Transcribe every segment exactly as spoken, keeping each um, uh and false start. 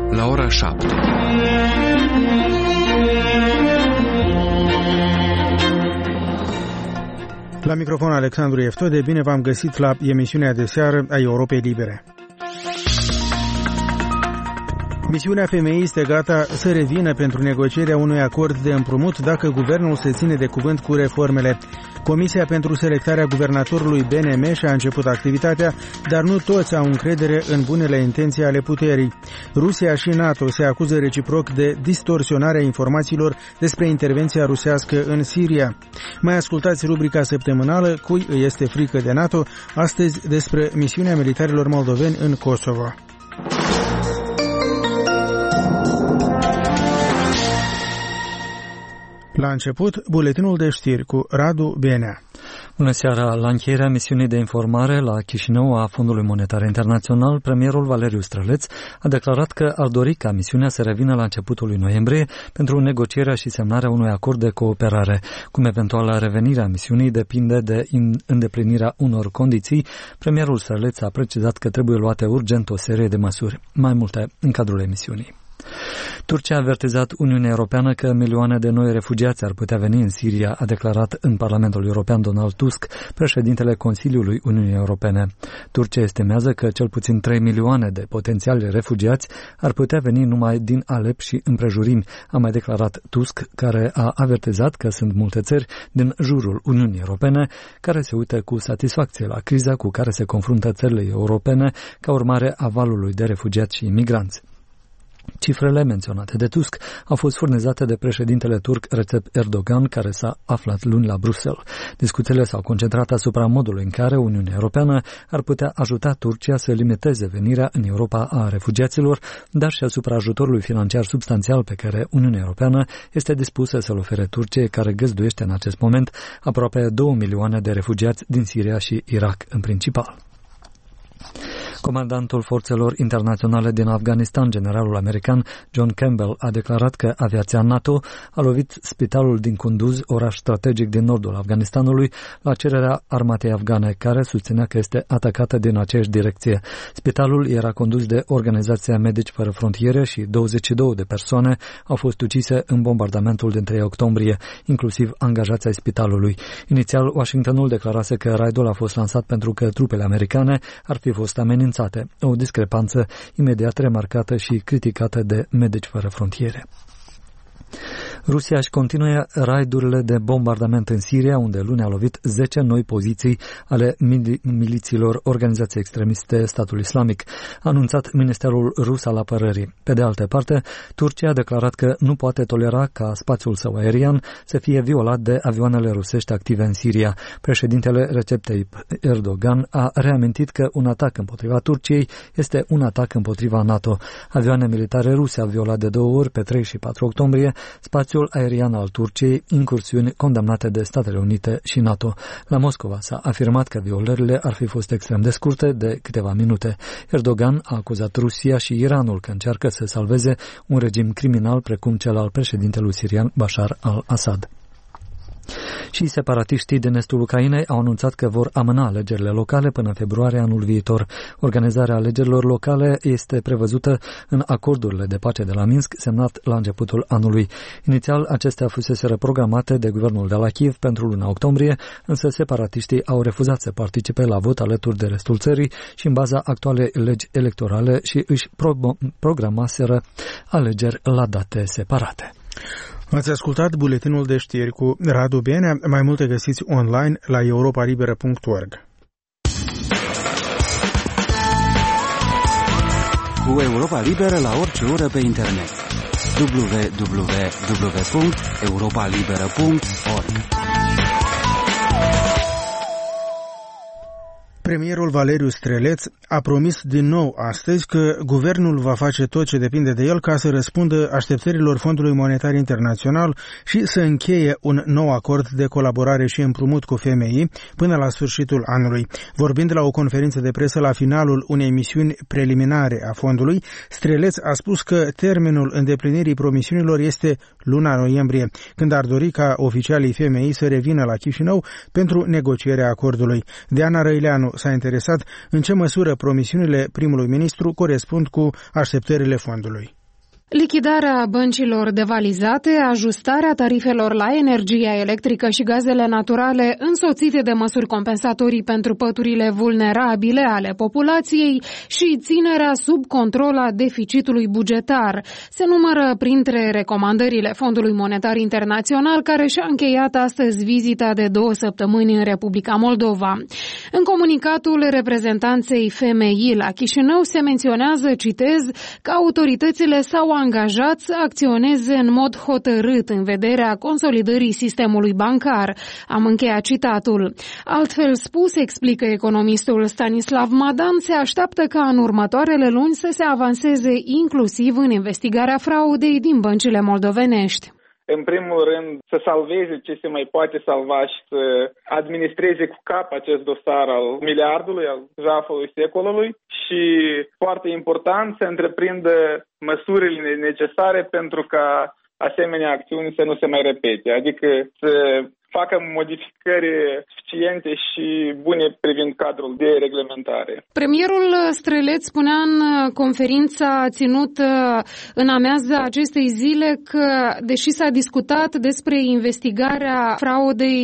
la ora șapte. La microfon Alexandru Eftode, bine v-am găsit la emisiunea de seară a Europei Libere. Misiunea F M I este gata să revină pentru negocierea unui acord de împrumut dacă guvernul se ține de cuvânt cu reformele. Comisia pentru selectarea guvernatorului B N M și-a început activitatea, dar nu toți au încredere în bunele intenții ale puterii. Rusia și NATO se acuză reciproc de distorsionarea informațiilor despre intervenția rusească în Siria. Mai ascultați rubrica săptămânală Cui îi este frică de NATO, astăzi despre misiunea militarilor moldoveni în Kosovo. La început, buletinul de știri cu Radu Benea. Bună seara! La încheierea misiunii de informare la Chișinău a Fondului Monetar Internațional, premierul Valeriu Străleț a declarat că ar dori ca misiunea să revină la începutul lui noiembrie pentru negocierea și semnarea unui acord de cooperare. Cum eventuala revenire a misiunii depinde de îndeplinirea unor condiții, premierul Străleț a precizat că trebuie luate urgent o serie de măsuri. Mai multe în cadrul emisiunii. Turcia a avertizat Uniunea Europeană că milioane de noi refugiați ar putea veni în Siria, a declarat în Parlamentul European Donald Tusk, președintele Consiliului Uniunii Europene. Turcia estimează că cel puțin trei milioane de potențiali refugiați ar putea veni numai din Alep și împrejurimi, a mai declarat Tusk, care a avertizat că sunt multe țări din jurul Uniunii Europene care se uită cu satisfacție la criza cu care se confruntă țările europene ca urmare a valului de refugiați și imigranți. Cifrele menționate de Tusk au fost furnizate de președintele turc Recep Erdogan, care s-a aflat luni la Bruxelles. Discuțiile s-au concentrat asupra modului în care Uniunea Europeană ar putea ajuta Turcia să limiteze venirea în Europa a refugiaților, dar și asupra ajutorului financiar substanțial pe care Uniunea Europeană este dispusă să-l ofere Turciei, care găzduiește în acest moment aproape două milioane de refugiați din Siria și Irak în principal. Comandantul forțelor internaționale din Afganistan, generalul american John Campbell, a declarat că aviația NATO a lovit spitalul din Kunduz, oraș strategic din nordul Afganistanului, la cererea armatei afgane, care susținea că este atacată din aceeași direcție. Spitalul era condus de Organizația Medici Fără Frontiere și douăzeci și două de persoane au fost ucise în bombardamentul din trei octombrie, inclusiv angajații ai spitalului. Inițial, Washingtonul declarase că raidul a fost lansat pentru că trupele americane ar fi fost amenințate. O discrepanță imediat remarcată și criticată de Medici Fără Frontiere. Rusia își continuă raidurile de bombardament în Siria, unde luni a lovit zece noi poziții ale milițiilor organizației extremiste Statul Islamic, a anunțat Ministerul Rus al Apărării. Pe de altă parte, Turcia a declarat că nu poate tolera ca spațiul său aerian să fie violat de avioanele rusești active în Siria. Președintele Recep Tayyip Erdogan a reamintit că un atac împotriva Turciei este un atac împotriva NATO. Avioane militare ruse au violat de două ori, pe trei și patru octombrie, spațiul aerian al Turciei, incursiuni condamnate de Statele Unite și NATO. La Moscova s-a afirmat că violările ar fi fost extrem de scurte, de câteva minute. Erdogan a acuzat Rusia și Iranul că încearcă să salveze un regim criminal precum cel al președintelui sirian Bashar al-Assad. Și separatiștii din estul Ucrainei au anunțat că vor amâna alegerile locale până în februarie anul viitor. Organizarea alegerilor locale este prevăzută în acordurile de pace de la Minsk, semnat la începutul anului. Inițial, acestea fuseseră programate de guvernul de la Kiev pentru luna octombrie, însă separatiștii au refuzat să participe la vot alături de restul țării și în baza actualei legi electorale și își pro- programaseră alegeri la date separate. Ați ascultat buletinul de știri cu Radu Benea. Mai multe găsiți online la europa liberă punct org. Cu Europa Liberă la orice oră pe internet. w w w punct europa liberă punct org. Premierul Valeriu Străleț a promis din nou astăzi că guvernul va face tot ce depinde de el ca să răspundă așteptărilor Fondului Monetar Internațional și să încheie un nou acord de colaborare și împrumut cu F M I până la sfârșitul anului. Vorbind la o conferință de presă la finalul unei misiuni preliminare a fondului, Străleț a spus că termenul îndeplinirii promisiunilor este luna noiembrie, când ar dori ca oficialii F M I să revină la Chișinău pentru negocierea acordului. Diana Răileanu s-a interesat în ce măsură promisiunile primului ministru corespund cu așteptările fondului. Lichidarea băncilor devalizate, ajustarea tarifelor la energia electrică și gazele naturale însoțite de măsuri compensatorii pentru păturile vulnerabile ale populației și ținerea sub control a deficitului bugetar se numără printre recomandările Fondului Monetar Internațional, care și-a încheiat astăzi vizita de două săptămâni în Republica Moldova. În comunicatul reprezentanței F M I la Chișinău se menționează, citez, că autoritățile s-au angajat să acționeze în mod hotărât în vederea consolidării sistemului bancar. Am încheiat citatul. Altfel spus, explică economistul Stanislav Madan, se așteaptă ca în următoarele luni să se avanseze inclusiv în investigarea fraudei din băncile moldovenești. În primul rând, să salveze ce se mai poate salva și să administreze cu cap acest dosar al miliardului, al jafului secolului și, foarte important, să întreprindă măsurile necesare pentru ca asemenea acțiuni să nu se mai repete, adică să facă modificări suficiente și bune privind cadrul de reglementare. Premierul Streleț spunea în conferința ținută în amiază acestei zile că, deși s-a discutat despre investigarea fraudei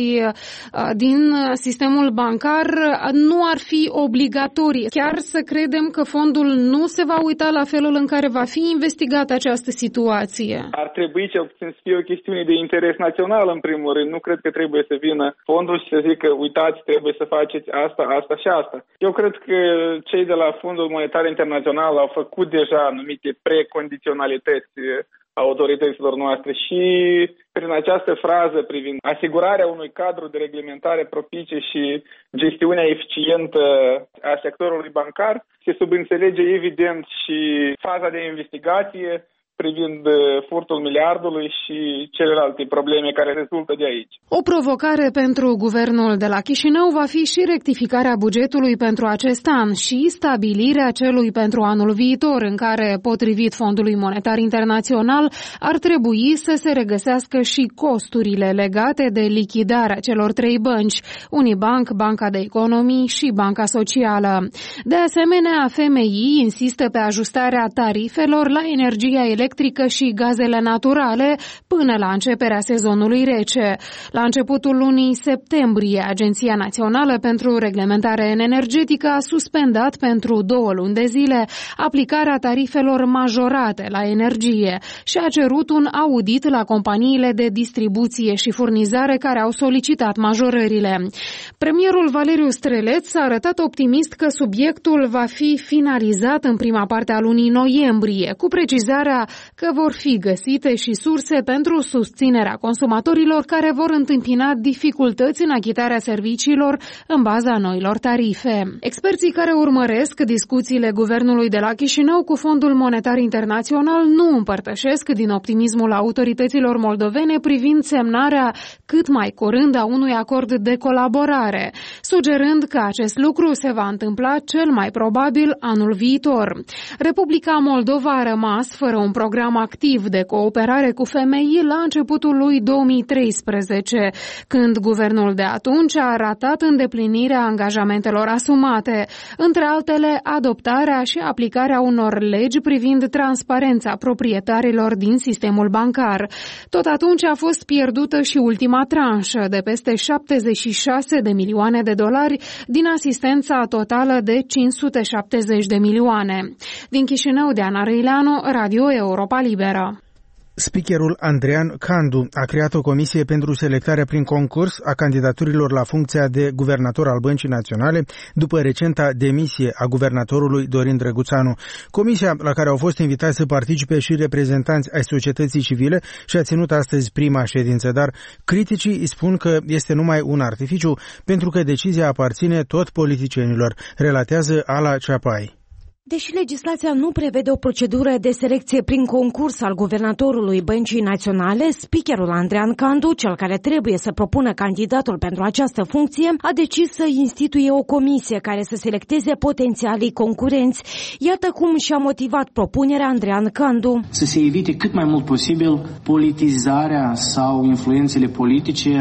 din sistemul bancar, nu ar fi obligatorie. Chiar să credem că fondul nu se va uita la felul în care va fi investigată această situație? Ar trebui cel puțin să fie o chestiune de interes național, în primul rând. Nu cred că trebuie să vină fondul și să zică, uitați, trebuie să faceți asta, asta și asta. Eu cred că cei de la Fondul Monetar Internațional au făcut deja anumite precondiționalități autorităților noastre și prin această frază privind asigurarea unui cadru de reglementare propice și gestiunea eficientă a sectorului bancar, se subînțelege evident și faza de investigație privind furtul miliardului și celelalte probleme care rezultă de aici. O provocare pentru guvernul de la Chișinău va fi și rectificarea bugetului pentru acest an și stabilirea celui pentru anul viitor, în care, potrivit Fondului Monetar Internațional, ar trebui să se regăsească și costurile legate de lichidarea celor trei bănci, Unibank, Banca de Economii și Banca Socială. De asemenea, F M I insistă pe ajustarea tarifelor la energia electrică electrică și gazele naturale până la începerea sezonului rece. La începutul lunii septembrie, Agenția Națională pentru Reglementare Energetică a suspendat pentru două luni de zile aplicarea tarifelor majorate la energie și a cerut un audit la companiile de distribuție și furnizare care au solicitat majorările. Premierul Valeriu Streleț a arătat optimist că subiectul va fi finalizat în prima parte a lunii noiembrie, cu precizarea că vor fi găsite și surse pentru susținerea consumatorilor care vor întâmpina dificultăți în achitarea serviciilor în baza noilor tarife. Experții care urmăresc discuțiile guvernului de la Chișinău cu Fondul Monetar Internațional nu împărtășesc din optimismul autorităților moldovene privind semnarea cât mai curând a unui acord de colaborare, sugerând că acest lucru se va întâmpla cel mai probabil anul viitor. Republica Moldova a rămas fără un program activ de cooperare cu F M I la începutul lui două mii treisprezece, când guvernul de atunci a ratat îndeplinirea angajamentelor asumate, între altele adoptarea și aplicarea unor legi privind transparența proprietarilor din sistemul bancar. Tot atunci a fost pierdută și ultima tranșă de peste șaptezeci și șase de milioane de dolari din asistența totală de cinci sute șaptezeci de milioane. Din Chișinău, Diana Răileanu, Radio Europa Liberă. Speakerul Andrean Candu a creat o comisie pentru selectarea prin concurs a candidaturilor la funcția de guvernator al Băncii Naționale după recenta demisie a guvernatorului Dorin Drăguțanu. Comisia, la care au fost invitați să participe și reprezentanți ai societății civile, și-a ținut astăzi prima ședință, dar criticii îi spun că este numai un artificiu pentru că decizia aparține tot politicienilor, relatează Ala Ceapai. Deși legislația nu prevede o procedură de selecție prin concurs al guvernatorului Băncii Naționale, speakerul Andrean Candu, cel care trebuie să propună candidatul pentru această funcție, a decis să instituie o comisie care să selecteze potențialii concurenți. Iată cum și-a motivat propunerea Andrean Candu. Să se evite cât mai mult posibil politizarea sau influențele politice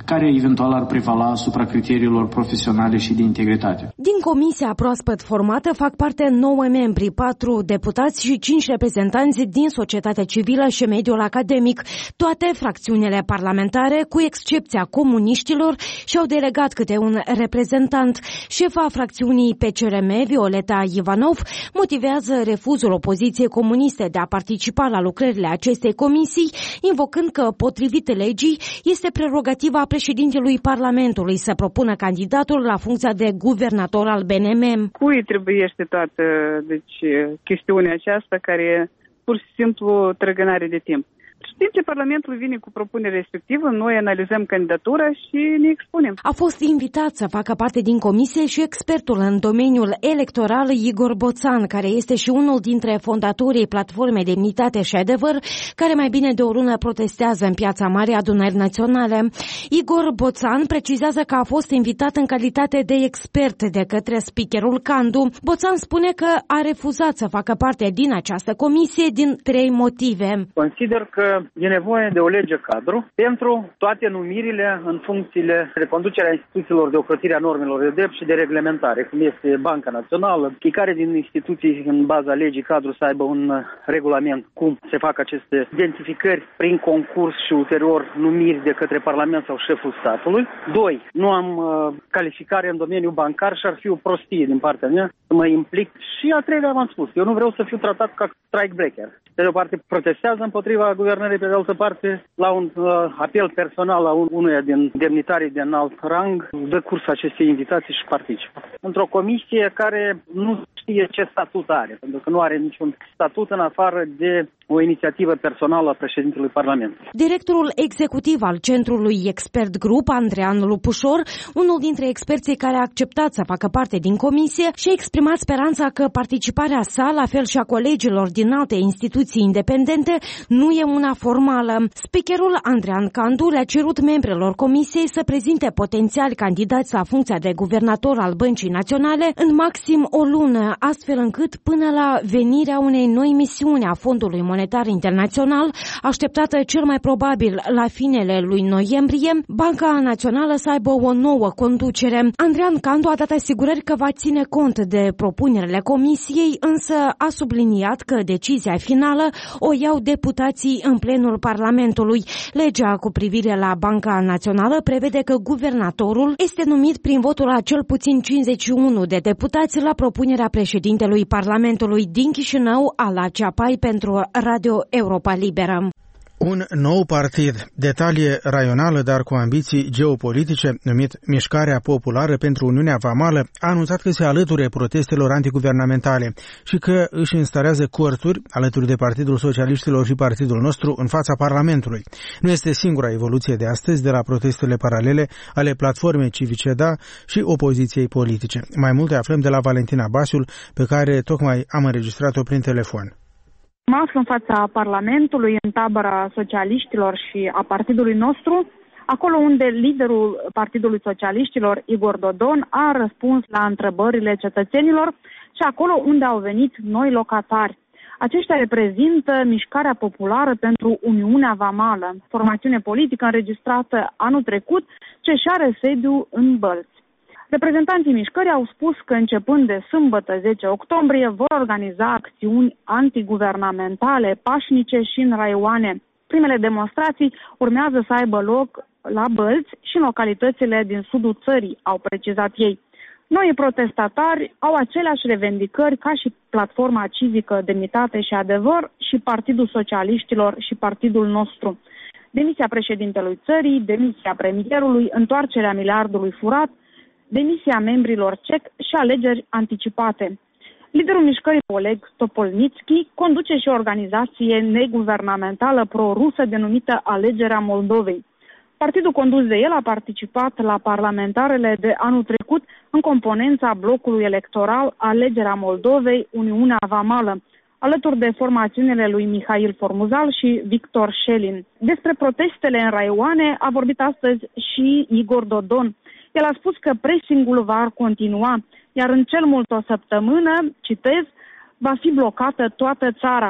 care eventual ar prevala asupra criteriilor profesionale și de integritate. Din comisia proaspăt formată fac parte nouă membri, patru deputați și cinci reprezentanți din societatea civilă și mediul academic. Toate fracțiunile parlamentare, cu excepția comuniștilor, și-au delegat câte un reprezentant. Șefa fracțiunii P C R M, Violeta Ivanov, motivează refuzul opoziției comuniste de a participa la lucrările acestei comisii, invocând că, potrivit legii, este prerogativa președintelui Parlamentului să propună candidatul la funcția de guvernator al B N M. Cui trebuiește toată deci, chestiunea aceasta care pur și simplu trăgânare de timp? Președintele Parlamentului vine cu propunerea respectivă, noi analizăm candidatura și ne expunem. A fost invitat să facă parte din comisie și expertul în domeniul electoral Igor Boțan, care este și unul dintre fondatorii platformei Demnitate și Adevăr, care mai bine de o lună protestează în Piața Mare Adunări Naționale. Igor Boțan precizează că a fost invitat în calitate de expert de către speakerul Candu. Boțan spune că a refuzat să facă parte din această comisie din trei motive. Consider că e nevoie de o lege cadru pentru toate numirile în funcțiile de conducere a instituțiilor de ocrotire a normelor de drept și de reglementare, cum este Banca Națională. Fiecare din instituții, în baza legii cadru, să aibă un regulament cum se fac aceste identificări prin concurs și ulterior numiri de către Parlament sau șeful statului. Doi, nu am uh, calificare în domeniul bancar și ar fi o prostie din partea mea să mă implic. Și a treilea v-am spus, eu nu vreau să fiu tratat ca strike breaker. Pe de o parte protestează împotriva guvernării, pe de altă parte la un uh, apel personal a unuia din demnitarii de înalt rang, dă curs acestei invitații și participă. Într-o comisie care nu știe ce statut are, pentru că nu are niciun statut în afară de o inițiativă personală a președintelui Parlamentului. Directorul executiv al Centrului Expert Group, Andrean Lupușor, unul dintre experții care a acceptat să facă parte din comisie, și-a exprimat speranța că participarea sa, la fel și a colegilor din alte instituții independente, nu e una formală. Speakerul Andrean Candu le-a cerut membrelor comisiei să prezinte potențiali candidați la funcția de guvernator al Băncii Naționale în maxim o lună, astfel încât până la venirea unei noi misiuni a Fondului Monetar Internațional, așteptată cel mai probabil la finele lui noiembrie, Banca Națională să aibă o nouă conducere. Andrean Candu a dat asigurări că va ține cont de propunerile comisiei, însă a subliniat că decizia finală o iau deputații în plenul Parlamentului. Legea cu privire la Banca Națională prevede că guvernatorul este numit prin votul a cel puțin cincizeci și unu de deputați la propunerea președintelui Parlamentului din Chișinău, Ala Ceapai, pentru Radio Europa Liberă. Un nou partid de talie raională, dar cu ambiții geopolitice, numit Mișcarea Populară pentru Uniunea Vamală, a anunțat că se alăture protestelor antiguvernamentale și că își instalează corturi alături de Partidul Socialiștilor și Partidul Nostru în fața Parlamentului. Nu este singura evoluție de astăzi de la protestele paralele ale Platformei Civice Da și opoziției politice. Mai multe aflăm de la Valentina Basiul, pe care tocmai am înregistrat-o prin telefon. Mă aflu în fața Parlamentului, în tabăra socialiștilor și a partidului nostru, acolo unde liderul Partidului Socialiștilor, Igor Dodon, a răspuns la întrebările cetățenilor și acolo unde au venit noi locatari. Aceștia reprezintă Mișcarea Populară pentru Uniunea Vamală, formațiune politică înregistrată anul trecut, ce și are sediu în Bălți. Reprezentanții mișcării au spus că începând de sâmbătă zece octombrie vor organiza acțiuni antiguvernamentale, pașnice și în raioane. Primele demonstrații urmează să aibă loc la Bălți și în localitățile din sudul țării, au precizat ei. Noi protestatari au aceleași revendicări ca și Platforma Civică Demnitate și Adevăr și Partidul Socialiștilor și Partidul Nostru. Demisia președintelui țării, demisia premierului, întoarcerea miliardului furat, demisia membrilor C E C și alegeri anticipate. Liderul mișcării, Oleg Topolnitski, conduce și o organizație neguvernamentală pro-rusă denumită Alegerea Moldovei. Partidul condus de el a participat la parlamentarele de anul trecut în componența blocului electoral Alegerea Moldovei, Uniunea Vamală, alături de formațiunile lui Mihail Formuzal și Victor Șelin. Despre protestele în raioane a vorbit astăzi și Igor Dodon. El a spus că pressingul va continua, iar în cel mult o săptămână, citez, va fi blocată toată țara.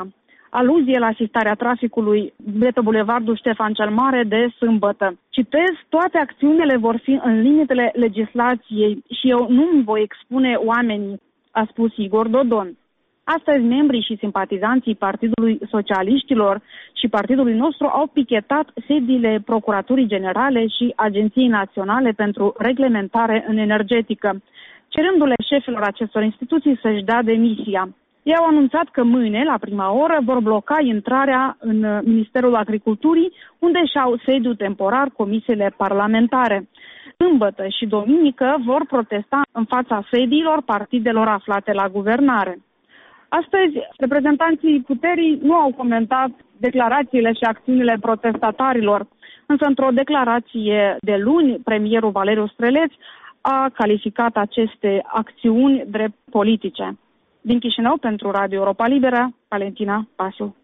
aluzie la asistarea traficului de pe bulevardul Ștefan cel Mare de sâmbătă. Citez, toate acțiunile vor fi în limitele legislației și eu nu îmi voi expune oamenii, a spus Igor Dodon. Astăzi, membrii și simpatizanții Partidului Socialiștilor și partidului nostru au pichetat sediile Procuraturii Generale și Agenției Naționale pentru Reglementare în Energetică, cerându-le șefilor acestor instituții să-și dea demisia. Ei au anunțat că mâine, la prima oră, vor bloca intrarea în Ministerul Agriculturii, unde și-au sediu temporar comisiile parlamentare. Sâmbătă și duminică vor protesta în fața sediilor partidelor aflate la guvernare. Astăzi, reprezentanții puterii nu au comentat declarațiile și acțiunile protestatarilor, însă într-o declarație de luni, premierul Valeriu Streleț a calificat aceste acțiuni drept politice. Din Chișinău, pentru Radio Europa Liberă, Valentina Pasu.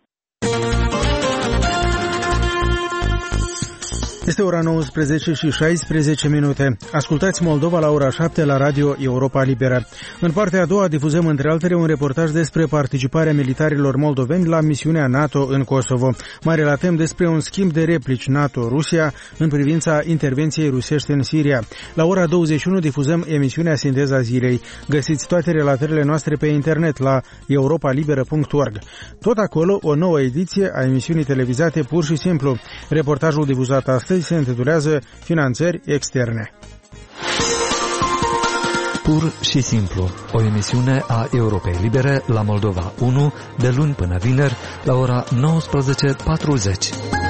Este ora nouăsprezece și șaisprezece minute. Ascultați Moldova la ora șapte la Radio Europa Liberă. În partea a doua difuzăm între altele un reportaj despre participarea militarilor moldoveni la misiunea NATO în Kosovo. Mai relatăm despre un schimb de replici NATO-Rusia în privința intervenției rusești în Siria. La ora douăzeci și unu difuzăm emisiunea Sinteza Zilei. Găsiți toate relatările noastre pe internet la europa liberă punct org. Tot acolo o nouă ediție a emisiunii televizate Pur și Simplu. Reportajul difuzat astăzi se intitulează Finanțări externe. Pur și Simplu, o emisiune a Europei Libere la Moldova unu, de luni până vineri, la ora nouăsprezece patruzeci.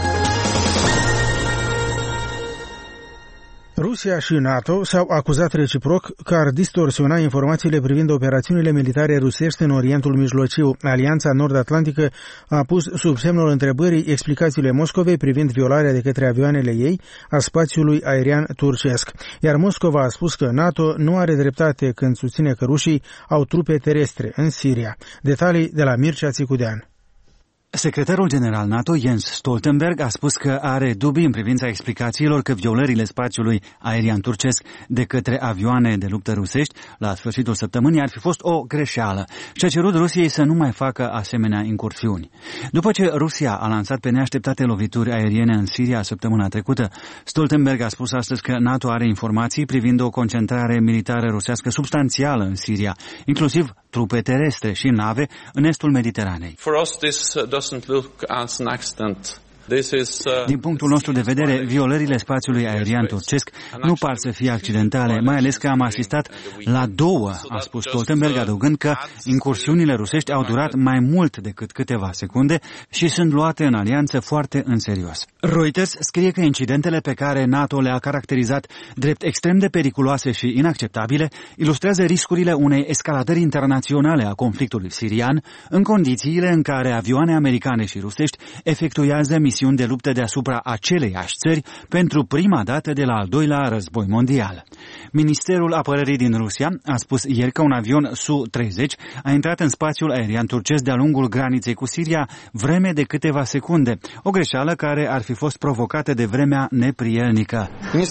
Rusia și NATO s-au acuzat reciproc că ar distorsiona informațiile privind operațiunile militare rusești în Orientul Mijlociu. Alianța Nord-Atlantică a pus sub semnul întrebării explicațiile Moscovei privind violarea de către avioanele ei a spațiului aerian turcesc. Iar Moscova a spus că NATO nu are dreptate când susține că rușii au trupe terestre în Siria. Detalii de la Mircea Țicudean. Secretarul general NATO, Jens Stoltenberg, a spus că are dubii în privința explicațiilor că violările spațiului aerian turcesc de către avioane de luptă rusești la sfârșitul săptămânii ar fi fost o greșeală și a cerut Rusiei să nu mai facă asemenea incursiuni. După ce Rusia a lansat pe neașteptate lovituri aeriene în Siria săptămâna trecută, Stoltenberg a spus astăzi că NATO are informații privind o concentrare militară rusească substanțială în Siria, inclusiv trupe terestre și nave în estul Mediteranei. For us, this doesn't look as an accident. Din punctul nostru de vedere, violările spațiului aerian turcesc nu par să fie accidentale, mai ales că am asistat la două, a spus Stoltenberg, adăugând că incursiunile rusești au durat mai mult decât câteva secunde și sunt luate în alianță foarte în serios. Reuters scrie că incidentele pe care NATO le-a caracterizat drept extrem de periculoase și inacceptabile ilustrează riscurile unei escaladări internaționale a conflictului sirian în condițiile în care avioane americane și rusești efectuează misiuni de luptă deasupra aceleiași țări pentru prima dată de la al doilea război mondial. Ministerul Apărării din Rusia a spus ieri că un avion S U treizeci a intrat în spațiul aerian turcesc de-a lungul graniței cu Siria vreme de câteva secunde, o greșeală care ar fi fost provocată de vremea neprielnică.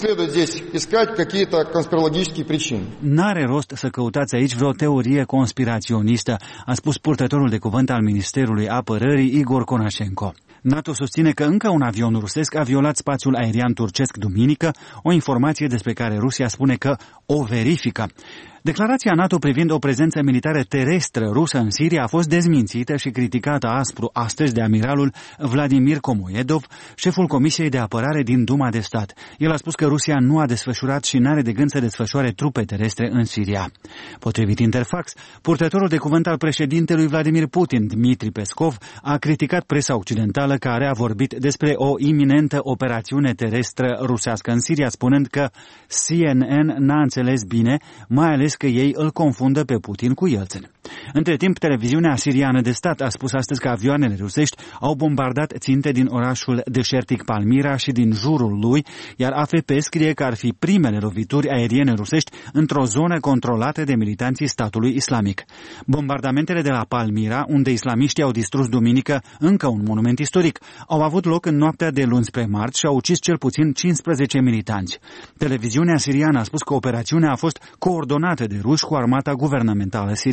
N-are rost să căutați aici vreo teorie conspiraționistă, a spus purtătorul de cuvânt al Ministerului Apărării Igor Konashenko. NATO susține că încă un avion rusesc a violat spațiul aerian turcesc duminică, o informație despre care Rusia spune că o verifică. Declarația NATO privind o prezență militară terestră rusă în Siria a fost dezmințită și criticată aspru astăzi de amiralul Vladimir Komoedov, șeful Comisiei de Apărare din Duma de Stat. El a spus că Rusia nu a desfășurat și n-are de gând să desfășoare trupe terestre în Siria. Potrivit Interfax, purtătorul de cuvânt al președintelui Vladimir Putin, Dmitri Peskov, a criticat presa occidentală care a vorbit despre o iminentă operațiune terestră rusească în Siria, spunând că C N N n-a înțeles bine, mai ales că ei îl confundă pe Putin cu Yeltsin. Între timp, televiziunea siriană de stat a spus astăzi că avioanele rusești au bombardat ținte din orașul deșertic Palmyra și din jurul lui, iar A F P scrie că ar fi primele lovituri aeriene rusești într-o zonă controlată de militanții statului islamic. Bombardamentele de la Palmyra, unde islamiștii au distrus duminică încă un monument istoric, au avut loc în noaptea de luni spre marți și au ucis cel puțin cincisprezece militanți. Televiziunea siriană a spus că operațiunea a fost coordonată de ruși cu armata guvernamentală siriană.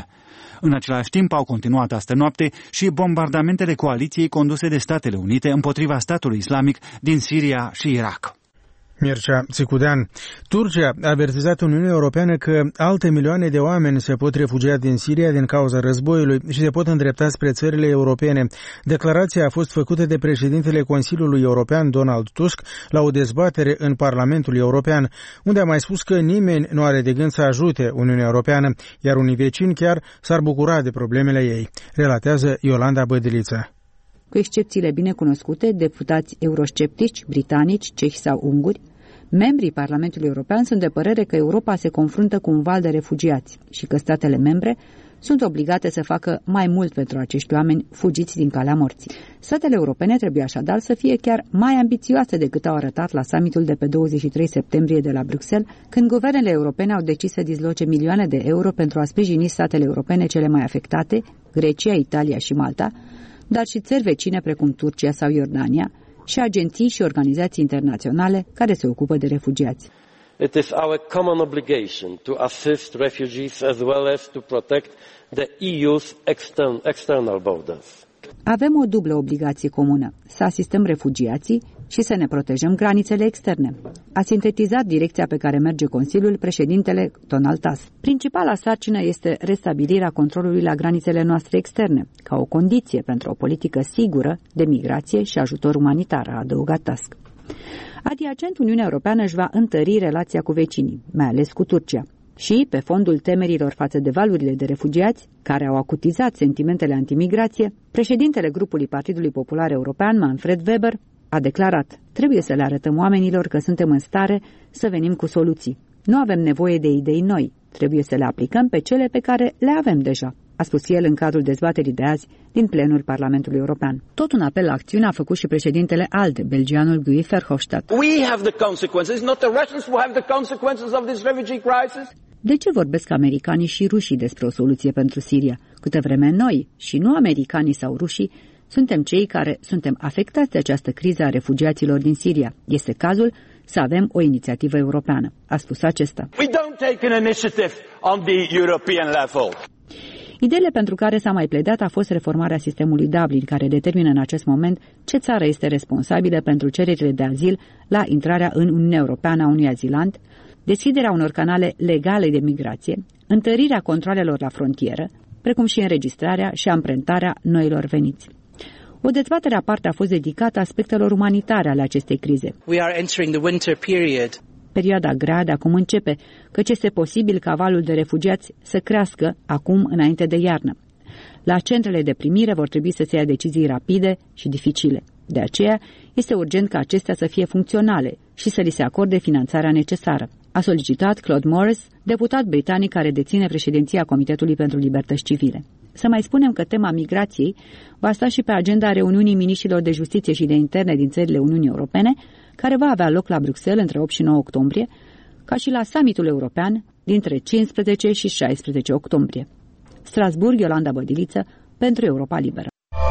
În același timp au continuat astă noapte și bombardamentele coaliției conduse de Statele Unite împotriva statului islamic din Siria și Irak. Mircea Țicudean. Turcia a avertizat Uniunea Europeană că alte milioane de oameni se pot refugia din Siria din cauza războiului și se pot îndrepta spre țările europene. Declarația a fost făcută de președintele Consiliului European, Donald Tusk, la o dezbatere în Parlamentul European, unde a mai spus că nimeni nu are de gând să ajute Uniunea Europeană, iar unii vecini chiar s-ar bucura de problemele ei. Relatează Iolanda Bădiliță. Cu excepțiile binecunoscute, deputați eurosceptici, britanici, cehi sau unguri, membrii Parlamentului European sunt de părere că Europa se confruntă cu un val de refugiați și că statele membre sunt obligate să facă mai mult pentru acești oameni fugiți din calea morții. Statele europene trebuie așadar să fie chiar mai ambițioase decât au arătat la summitul de pe douăzeci și trei septembrie de la Bruxelles, când guvernele europene au decis să dizloce milioane de euro pentru a sprijini statele europene cele mai afectate, Grecia, Italia și Malta, dar și țări vecine precum Turcia sau Iordania și agenții și organizații internaționale care se ocupă de refugiați. It is our common obligation to assist refugees as well as to protect the E U's extern, external borders. Avem o dublă obligație comună, să asistăm refugiații și să ne protejăm granițele externe. A sintetizat direcția pe care merge Consiliul președintele Donald Tusk. Principala sarcină este restabilirea controlului la granițele noastre externe, ca o condiție pentru o politică sigură de migrație și ajutor umanitar, a adăugat Tusk. Adiacent, Uniunea Europeană își va întări relația cu vecinii, mai ales cu Turcia. Și, pe fondul temerilor față de valurile de refugiați, care au acutizat sentimentele antimigrație, președintele grupului Partidului Popular European, Manfred Weber, a declarat: trebuie să le arătăm oamenilor că suntem în stare să venim cu soluții. Nu avem nevoie de idei noi, trebuie să le aplicăm pe cele pe care le avem deja, a spus el în cadrul dezbaterii de azi din plenul Parlamentului European. Tot un apel la acțiune a făcut și președintele ALDE, belgianul Guy Verhofstadt. We have the consequences, not the Russians who have the consequences of this refugee crisis. De ce vorbesc americanii și rușii despre o soluție pentru Siria, câtă vreme noi, și nu americanii sau rușii, suntem cei care suntem afectați de această criză a refugiaților din Siria? Este cazul să avem o inițiativă europeană, a spus acesta. We don't take an initiative on the European level. Ideile pentru care s-a mai pledat a fost reformarea sistemului Dublin, care determină în acest moment ce țară este responsabilă pentru cererile de azil la intrarea în Uniunea Europeană a unui azilant, deschiderea unor canale legale de migrație, întărirea controalelor la frontieră, precum și înregistrarea și amprentarea noilor veniți. O dezbatere aparte a fost dedicată aspectelor umanitare ale acestei crize. We are entering the winter period. Perioada grea de acum începe, căci este posibil ca valul de refugiați să crească acum înainte de iarnă. La centrele de primire vor trebui să se ia decizii rapide și dificile. De aceea, este urgent ca acestea să fie funcționale și să li se acorde finanțarea necesară, a solicitat Claude Morris, deputat britanic care deține președinția Comitetului pentru Libertăți Civile. Să mai spunem că tema migrației va sta și pe agenda reuniunii miniștrilor de justiție și de interne din țările Uniunii Europene, care va avea loc la Bruxelles între opt și nouă octombrie, ca și la summitul european dintre cincisprezece și șaisprezece octombrie. Strasbourg, Iolanda Bădiliță, pentru Europa Liberă.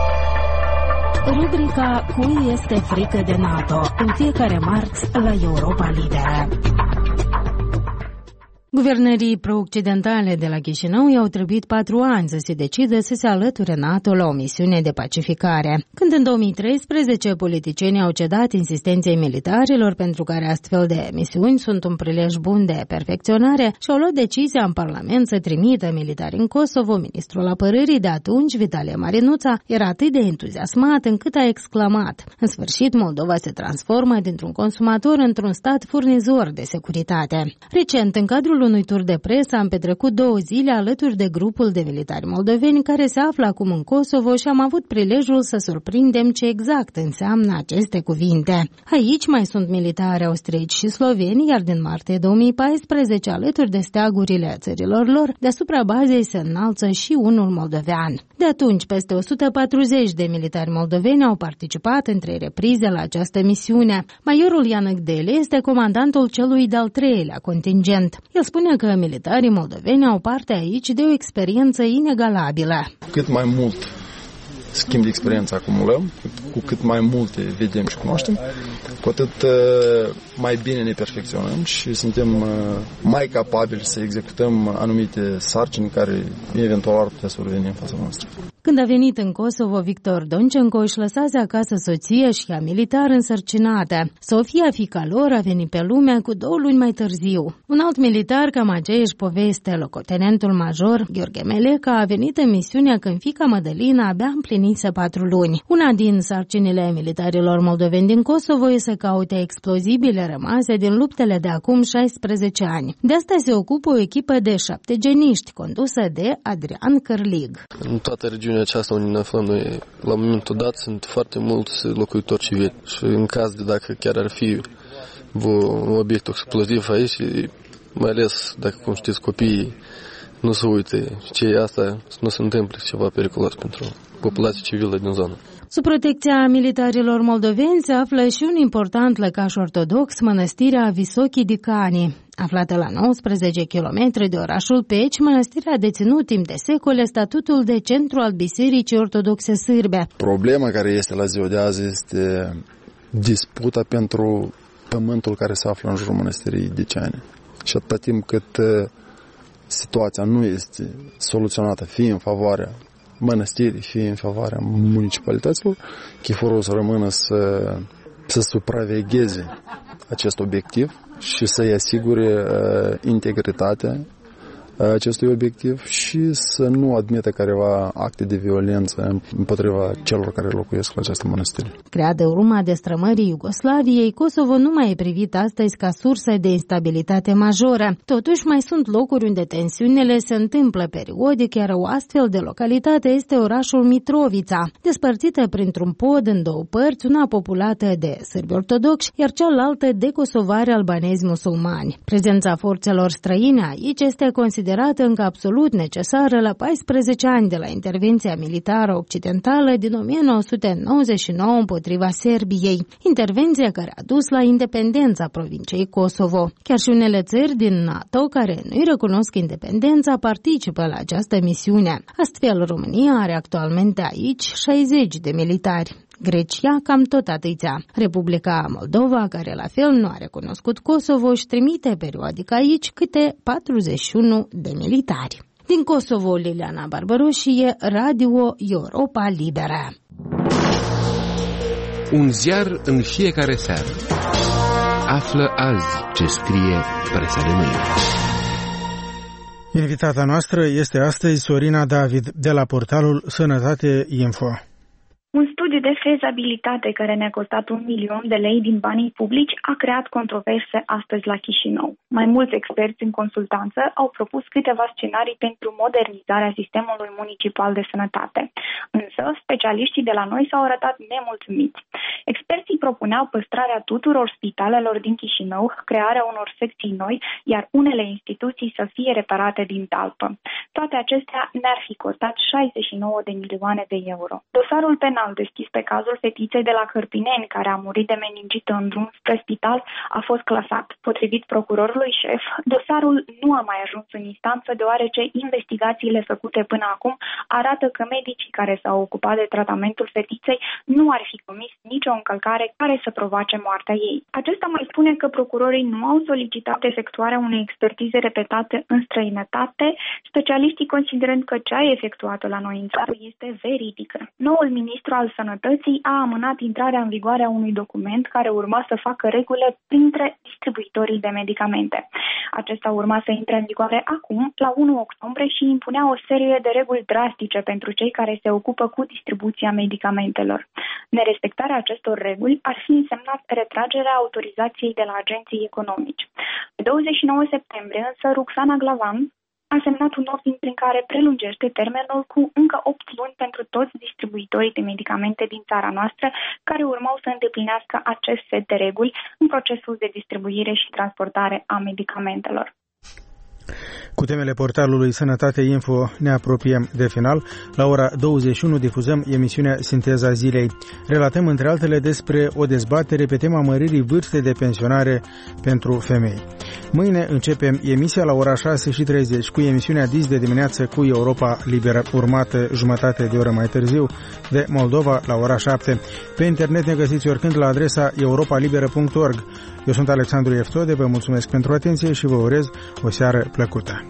Rubrica Cui este frică de NATO, în fiecare marți la Europa Liberă. Guvernării pro-occidentale de la Chișinău i-au trebuit patru ani să se decide să se alăture NATO la o misiune de pacificare. Când în două mii treisprezece politicienii au cedat insistenței militarilor pentru care astfel de misiuni sunt un prilej bun de perfecționare și au luat decizia în Parlament să trimită militari în Kosovo, ministrul apărării de atunci, Vitalie Marinuța, era atât de entuziasmat încât a exclamat: în sfârșit, Moldova se transformă dintr-un consumator într-un stat furnizor de securitate. Recent, în cadrul unui tur de presă, am petrecut două zile alături de grupul de militari moldoveni care se află acum în Kosovo și am avut prilejul să surprindem ce exact înseamnă aceste cuvinte. Aici mai sunt militari austrieci și sloveni, iar din martie două mii paisprezece, alături de steagurile țărilor lor, deasupra bazei se înalță și unul moldovean. De atunci, peste o sută patruzeci de militari moldoveni au participat în trei reprize la această misiune. Majorul Ian Gdele este comandantul celui de-al treilea contingent. El spune că militarii moldoveni au parte aici de o experiență inegalabilă. Cât mai mult schimb de experiență acumulăm, cu cât mai multe vedem și cunoaștem, cu atât mai bine ne perfecționăm și suntem mai capabili să executăm anumite sarcini care eventual ar putea surveni în fața noastră. Când a venit în Kosovo, Victor Doncenco își lăsase acasă soție și ea militar însărcinată. Sofia, fiica lor, a venit pe lume cu două luni mai târziu. Un alt militar, cam aceeași poveste, locotenentul major Gheorghe Meleca, a venit în misiunea când fiica Mădălina abia împlinise patru luni. Una din sarcinile militarilor moldoveni din Kosovo e să caute explozibile rămase din luptele de acum șaisprezece ani. De asta se ocupă o echipă de șapte geniști, condusă de Adrian Cărlig. În toată regiunea aceasta unde ne aflăm noi, la momentul dat, sunt foarte mulți locuitori civili și în caz de dacă chiar ar fi un obiect exploziv aici, mai ales dacă, cum știți, copiii nu se uite ce e asta, nu se întâmplă ceva periculos pentru populația civilă din zonă. Sub protecția militarilor moldoveni se află și un important lăcaș ortodox, mănăstirea Visoki Dicani. Aflată la nouăsprezece kilometri de orașul Peci, mănăstirea a deținut timp de secole statutul de centru al Bisericii Ortodoxe Sârbe. Problema care este la ziua de azi este disputa pentru pământul care se află în jurul mănăstirii Dicani. Și atâta timp cât situația nu este soluționată fie în favoarea mănăstirii, fie în favoarea municipalităților, Chiforul să rămână să, să supravegheze acest obiectiv și să-i asigure uh, integritatea acestui obiectiv și să nu admită careva acte de violență împotriva celor care locuiesc la această mănăstire. Creat de urma destrămării Iugoslaviei, Kosovo nu mai e privit astăzi ca sursă de instabilitate majoră. Totuși, mai sunt locuri unde tensiunile se întâmplă periodic, iar o astfel de localitate este orașul Mitrovița, despărțită printr-un pod în două părți, una populată de sârbi ortodoxi, iar cealaltă de kosovari albanezi musulmani. Prezența forțelor străine aici este considerată considerată încă absolut necesară la paisprezece ani de la intervenția militară occidentală din o mie nouă sute nouăzeci și nouă împotriva Serbiei, intervenția care a dus la independența provinciei Kosovo. Chiar și unele țări din NATO care nu-i recunosc independența participă la această misiune. Astfel, România are actualmente aici șaizeci de militari. Grecia cam tot atâția. Republica Moldova, care la fel nu a recunoscut Kosovo, își trimite periodic aici câte patruzeci și unu de militari. Din Kosovo, Liliana Barbaroșie, Radio Europa Liberă. Un ziar în fiecare seară. Află azi ce scrie presa de mâine. Invitata noastră este astăzi Sorina David, de la portalul Sănătate Info. Un studiu de fezabilitate care ne-a costat un milion de lei din banii publici a creat controverse astăzi la Chișinău. Mai mulți experți în consultanță au propus câteva scenarii pentru modernizarea sistemului municipal de sănătate. Însă, specialiștii de la noi s-au arătat nemulțumiți. Experții propuneau păstrarea tuturor spitalelor din Chișinău, crearea unor secții noi, iar unele instituții să fie reparate din talpă. Toate acestea ne-ar fi costat șaizeci și nouă de milioane de euro. Dosarul penal deschis pe cazul fetiței de la Cărpineni, care a murit de meningită în drum spre spital, a fost clasat. Potrivit procurorului șef, dosarul nu a mai ajuns în instanță, deoarece investigațiile făcute până acum arată că medicii care s-au ocupat de tratamentul fetiței nu ar fi comis nicio încălcare care să provoace moartea ei. Acesta mai spune că procurorii nu au solicitat efectuarea unei expertize repetate în străinătate, specialiștii considerând că cea efectuată la noi în țară este veridică. Noul ministru al Sănătății a amânat intrarea în vigoare a unui document care urma să facă regulă printre distribuitorii de medicamente. Acesta urma să intre în vigoare acum, la unu octombrie, și impunea o serie de reguli drastice pentru cei care se ocupă cu distribuția medicamentelor. Nerespectarea acestor reguli ar fi însemnat retragerea autorizației de la agenții economici. Pe douăzeci și nouă septembrie, însă, Roxana Glavan a semnat un ordin prin care prelungește termenul cu încă opt luni pentru toți distribuitorii de medicamente din țara noastră care urmau să îndeplinească acest set de reguli în procesul de distribuire și transportare a medicamentelor. Cu temele portalului Sănătate Info ne apropiem de final. La ora douăzeci și unu difuzăm emisiunea Sinteza Zilei. Relatăm între altele despre o dezbatere pe tema măririi vârstei de pensionare pentru femei. Mâine începem emisia la ora șase și treizeci cu emisiunea Dis de dimineață cu Europa Liberă, urmată jumătate de oră mai târziu de Moldova la ora șapte. Pe internet ne găsiți oricând la adresa europa liberă punct org. Eu sunt Alexandru Eftode, vă mulțumesc pentru atenție și vă urez o seară plăcută.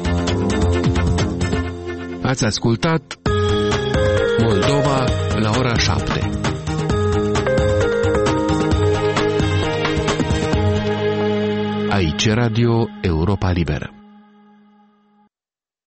Ați ascultat Moldova la ora șapte. Aici Radio Europa Liberă.